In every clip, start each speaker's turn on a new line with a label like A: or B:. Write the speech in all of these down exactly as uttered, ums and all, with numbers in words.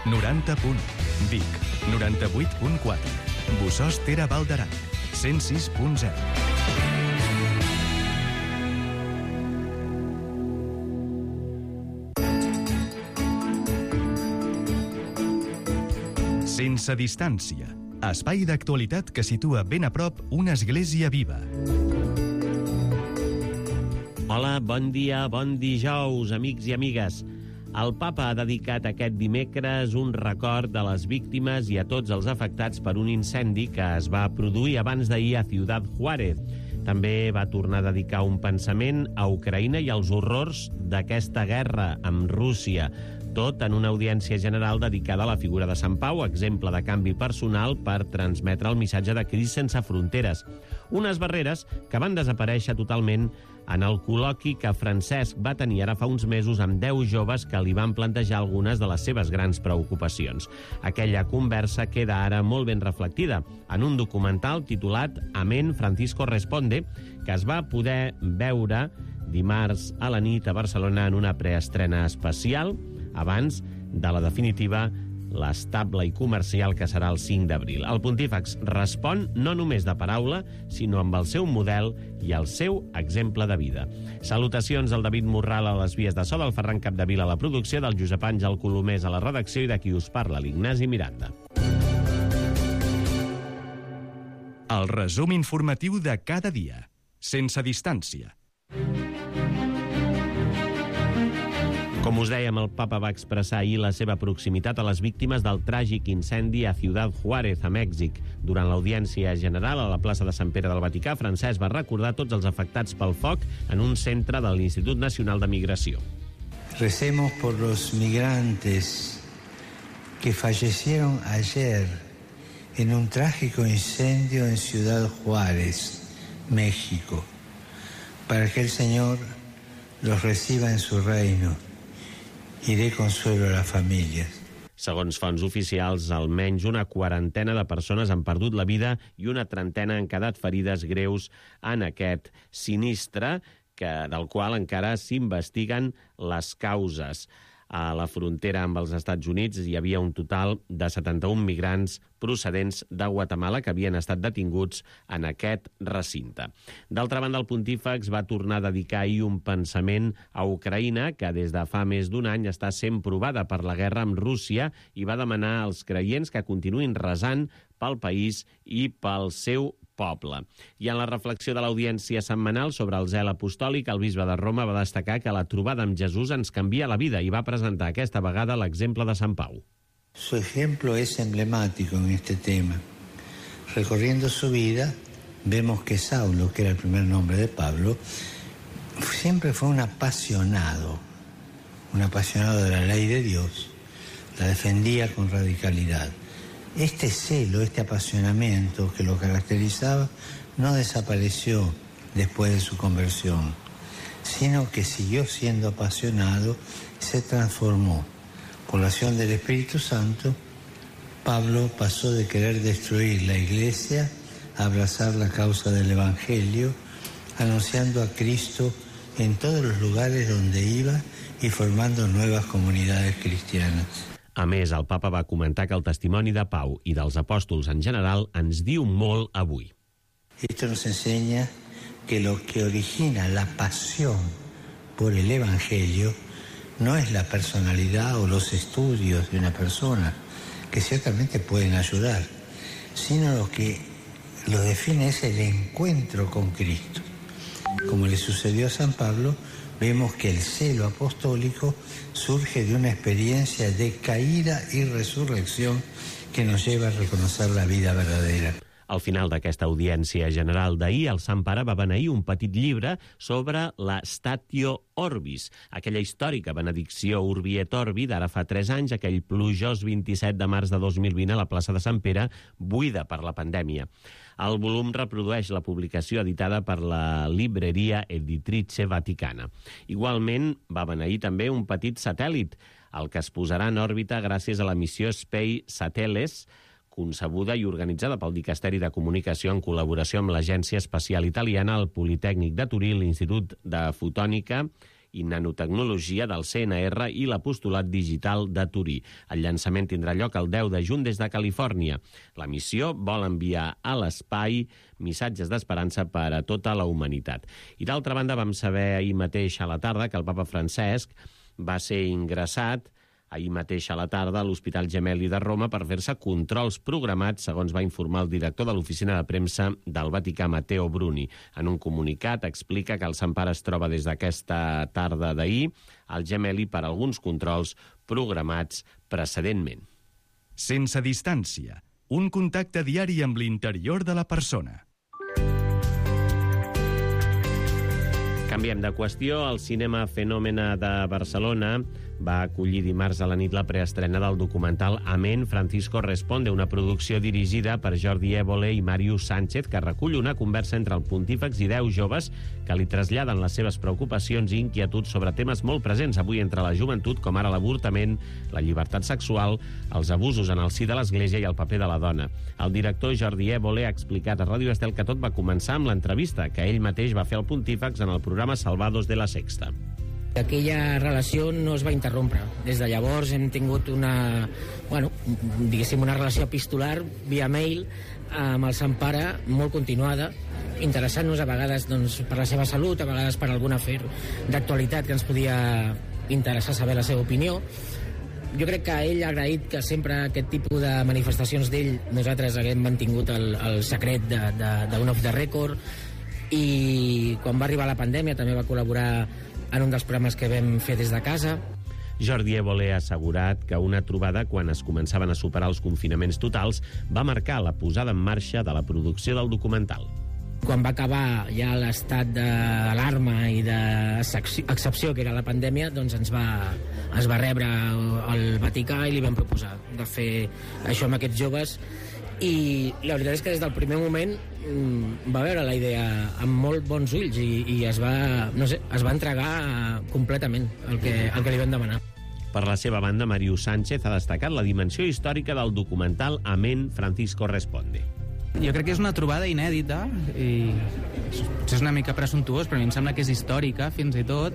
A: noranta punt u, Vic, noranta-vuit punt quatre, Bossòst Ter Val d'Aran, cent sis punt zero. Sense distància, espai d'actualitat que situa ben a prop una església viva.
B: Hola, bon dia, bon dijous, amics i amigues. El papa ha dedicat aquest dimecres un record de les víctimes i a tots els afectats per un incendi que es va produir abans d'ahir a Ciudad Juárez. També va tornar a dedicar un pensament a Ucraïna i als horrors d'aquesta guerra amb Rússia, tot en una audiència general dedicada a la figura de Sant Pau, exemple de canvi personal per transmetre el missatge de Crist sense fronteres. Unes barreres que van desaparèixer totalment en el col·loqui que Francesc va tenir ara fa uns mesos amb deu joves que li van plantejar algunes de les seves grans preocupacions. Aquella conversa queda ara molt ben reflectida en un documental titulat Amén, Francisco Responde, que es va poder veure dimarts a la nit a Barcelona en una preestrena especial, abans de la definitiva, l'estable i comercial que serà el cinc d'abril. El Pontífex respon no només de paraula, sinó amb el seu model i el seu exemple de vida. Salutacions al David Morral a les vies de so, del Ferran Capdevila a la producció, del Josep Àngel Colomés a la redacció i de qui us parla, l'Ignasi Miranda.
A: El resum informatiu de cada dia, sense distància.
B: Com us dèiem, el papa va expressar ahir la seva proximitat a les víctimes del tràgic incendi a Ciudad Juárez, a Mèxic. Durant l'audiència general a la plaça de Sant Pere del Vaticà, Francesc va recordar tots els afectats pel foc en un centre de l'Institut Nacional de Migració.
C: Recemos por los migrantes que fallecieron ayer en un trágico incendio en Ciudad Juárez, México, para que el Señor los reciba en su reino i dé consuelo a les famílies.
B: Segons fonts oficials, almenys una quarantena de persones han perdut la vida i una trentena han quedat ferides greus en aquest sinistre, que, del qual encara s'investiguen les causes. A la frontera amb els Estats Units hi havia un total de setanta-un migrants procedents de Guatemala que havien estat detinguts en aquest recinte. D'altra banda, el Pontífex va tornar a dedicar ahir un pensament a Ucraïna, que des de fa més d'un any està sent provada per la guerra amb Rússia, i va demanar als creients que continuïn resant pel país i pel seu poble. I en la reflexió de l'audiència setmanal sobre el zel apostòlic, el bisbe de Roma va destacar que la trobada amb Jesús ens canvia la vida i va presentar aquesta vegada l'exemple de Sant Pau.
C: Su ejemplo es emblemático en este tema. Recorriendo su vida, vemos que Saulo, que era el primer nombre de Pablo, siempre fue un apasionado, un apasionado de la ley de Dios, la defendía con radicalidad. Este celo, este apasionamiento que lo caracterizaba, no desapareció después de su conversión, sino que siguió siendo apasionado y se transformó. Por la acción del Espíritu Santo, Pablo pasó de querer destruir la iglesia a abrazar la causa del Evangelio, anunciando a Cristo en todos los lugares donde iba y formando nuevas comunidades cristianas.
B: A més, el papa va comentar que el testimoni de Pau i dels apòstols en general ens diu molt avui.
C: Esto nos enseña que lo que origina la pasión por el Evangelio no es la personalidad o los estudios de una persona, que ciertamente pueden ayudar, sino lo que lo define es el encuentro con Cristo. Como le sucedió a San Pablo, vemos que el celo apostólico surge de una experiencia de caída y resurrección que nos lleva a reconocer la vida verdadera.
B: Al final d'aquesta audiència general d'ahir, el Sant Pare va beneir un petit llibre sobre la Statio Orbis, aquella històrica benedicció Urbi et Orbi d'ara fa tres anys, aquell plujós vint-i-set de març de dos mil vint a la plaça de Sant Pere, buida per la pandèmia. El volum reprodueix la publicació editada per la Libreria Editrice Vaticana. Igualment, va beneir també un petit satèl·lit, el que es posarà en òrbita gràcies a la missió Spei Sateles, concebuda i organitzada pel Dicasteri de Comunicació en col·laboració amb l'Agència Espacial Italiana, el Politècnic de Turí, l'Institut de Fotònica i Nanotecnologia del C N R i l'Apostolat Digital de Turí. El llançament tindrà lloc el deu de juny des de Califòrnia. La missió vol enviar a l'espai missatges d'esperança per a tota la humanitat. I d'altra banda vam saber ahir mateix a la tarda que el papa Francesc va ser ingressat ahir mateix a la tarda a l'Hospital Gemelli de Roma per fer-se controls programats, segons va informar el director de l'oficina de premsa del Vaticà, Matteo Bruni. En un comunicat explica que el Sant Pare es troba des d'aquesta tarda d'ahir al Gemelli per alguns controls programats precedentment.
A: Sense distància, un contacte diari amb l'interior de la persona.
B: Canviem de qüestió. El Cinema Fenòmena de Barcelona va acollir dimarts a la nit la preestrena del documental Amén, Francisco Responde, una producció dirigida per Jordi Évole i Màrius Sánchez, que recull una conversa entre el pontífex i deu joves que li traslladen les seves preocupacions i inquietuds sobre temes molt presents avui entre la joventut, com ara l'avortament, la llibertat sexual, els abusos en el si de l'Església i el paper de la dona. El director Jordi Évole ha explicat a Ràdio Estel que tot va començar amb l'entrevista que ell mateix va fer al pontífex en el programa Salvados de la Sexta.
D: Aquella relació no es va interrompre. Des de llavors hem tingut una, bueno, diguéssim, una relació epistolar via mail amb el Sant Pare molt continuada, interessant-nos a vegades doncs, per la seva salut, a vegades per algun afer d'actualitat que ens podia interessar saber la seva opinió. Jo crec que ell ha agraït que sempre aquest tipus de manifestacions d'ell nosaltres haguem mantingut el, el secret d'un off the record, i quan va arribar la pandèmia també va col·laborar en un dels programes que vam fer des de casa.
B: Jordi Évole ha assegurat que una trobada quan es començaven a superar els confinaments totals va marcar la posada en marxa de la producció del documental.
D: Quan va acabar ja l'estat d'alarma i d'excepció que era la pandèmia, doncs ens va, ens va rebre el Vaticà i li vam proposar de fer això amb aquests joves. I la veritat és que des del primer moment va veure la idea amb molt bons ulls i, i es va, no sé, es va entregar completament el que, el que li vam demanar.
B: Per la seva banda, Màrius Sánchez ha destacat la dimensió històrica del documental Amén, Francisco Responde.
E: Jo crec que és una trobada inèdita i potser és una mica presumptuós, però a mi em sembla que és històrica fins i tot,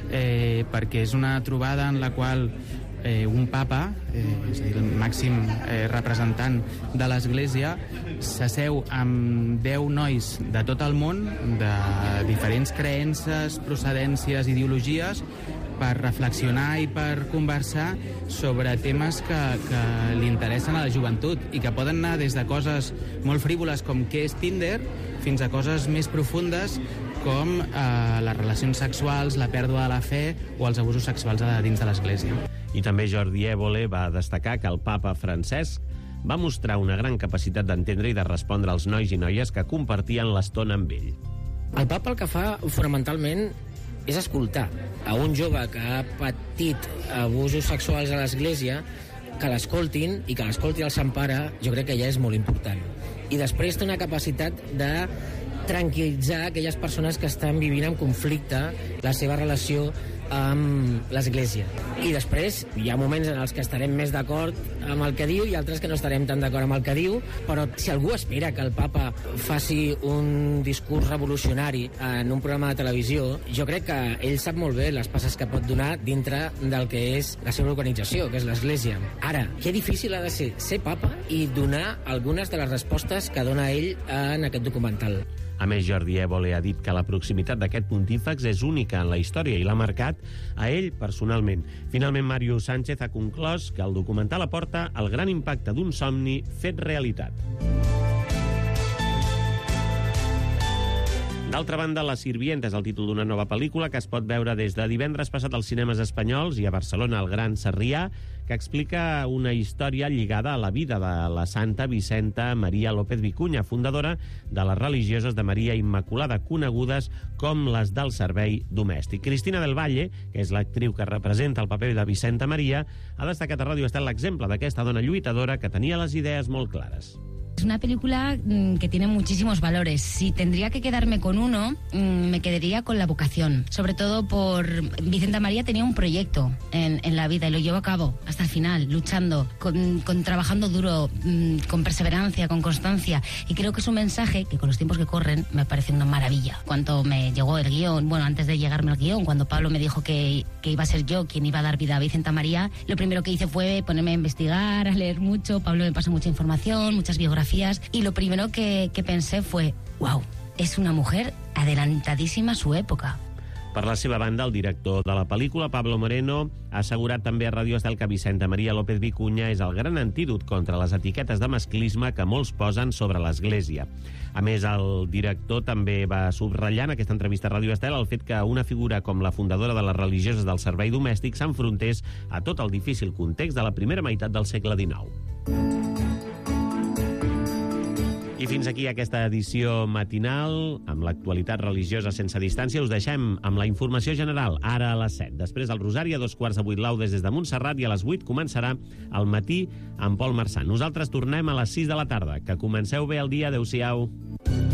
E: eh, perquè és una trobada en la qual eh, un papa, eh, és a dir, el màxim eh, representant de l'Església, s'asseu amb deu nois de tot el món, de diferents creences, procedències, ideologies, per reflexionar i per conversar sobre temes que, que li interessen a la joventut i que poden anar des de coses molt frívoles com què és Tinder fins a coses més profundes com eh, les relacions sexuals, la pèrdua de la fe o els abusos sexuals a dins de l'Església.
B: I també Jordi Évole va destacar que el papa Francesc va mostrar una gran capacitat d'entendre i de respondre als nois i noies que compartien l'estona amb ell.
D: El papa el que fa fonamentalment és escoltar a un jove que ha patit abusos sexuals a l'Església, que l'escoltin i que l'escolti el Sant Pare, jo crec que ja és molt important. I després té una capacitat de tranquil·litzar aquelles persones que estan vivint en conflicte la seva relació amb l'Església. I després hi ha moments en els que estarem més d'acord amb el que diu i altres que no estarem tan d'acord amb el que diu, però si algú espera que el papa faci un discurs revolucionari en un programa de televisió, jo crec que ell sap molt bé les passes que pot donar dintre del que és la seva organització, que és l'Església. Ara, que difícil ha de ser ser papa i donar algunes de les respostes que dona ell en aquest documental.
B: A més, Jordi Évole ha dit que la proximitat d'aquest pontífex és única en la història i l'ha marcat a ell personalment. Finalment, Màrius Sánchez ha conclòs que el documental aporta el gran impacte d'un somni fet realitat. D'altra banda, La Sirvienta és el títol d'una nova pel·lícula que es pot veure des de divendres passat als cinemes espanyols i a Barcelona al Gran Sarrià, que explica una història lligada a la vida de la santa Vicenta Maria López Vicuña, fundadora de les religioses de Maria Immaculada, conegudes com les del servei domèstic. Cristina del Valle, que és l'actriu que representa el paper de Vicenta Maria, ha destacat a Ràdio Estel l'exemple d'aquesta dona lluitadora que tenia les idees molt clares.
F: Es una película mmm, que tiene muchísimos valores. Si tendría que quedarme con uno, mmm, me quedaría con la vocación. Sobre todo por... Vicenta María tenía un proyecto en, en la vida y lo llevó a cabo hasta el final, luchando, con, con trabajando duro, mmm, con perseverancia, con constancia. Y creo que es un mensaje que con los tiempos que corren me parece una maravilla. Cuando me llegó el guión, bueno, antes de llegarme al guión, cuando Pablo me dijo que, que iba a ser yo quien iba a dar vida a Vicenta María, lo primero que hice fue ponerme a investigar, a leer mucho. Pablo me pasó mucha información, muchas biografías. Y lo primero que, que pensé fue, wow, és una mujer adelantadíssima a su època.
B: Per la seva banda, el director de la pel·lícula, Pablo Moreno, ha assegurat també a Ràdio Estel que Vicenta María López Vicuña és el gran antídot contra les etiquetes de masclisme que molts posen sobre l'Església. A més, el director també va subratllar en aquesta entrevista a Ràdio Estel el fet que una figura com la fundadora de les religioses del servei domèstic s'enfrontés a tot el difícil context de la primera meitat del segle dinou. I fins aquí aquesta edició matinal, amb l'actualitat religiosa sense distància. Us deixem amb la informació general, ara a les set. Després del Rosari, a dos quarts de vuit laudes des de Montserrat, i a les vuit començarà el matí amb Pol Marçà. Nosaltres tornem a les sis de la tarda. Que comenceu bé el dia. Adéu-siau.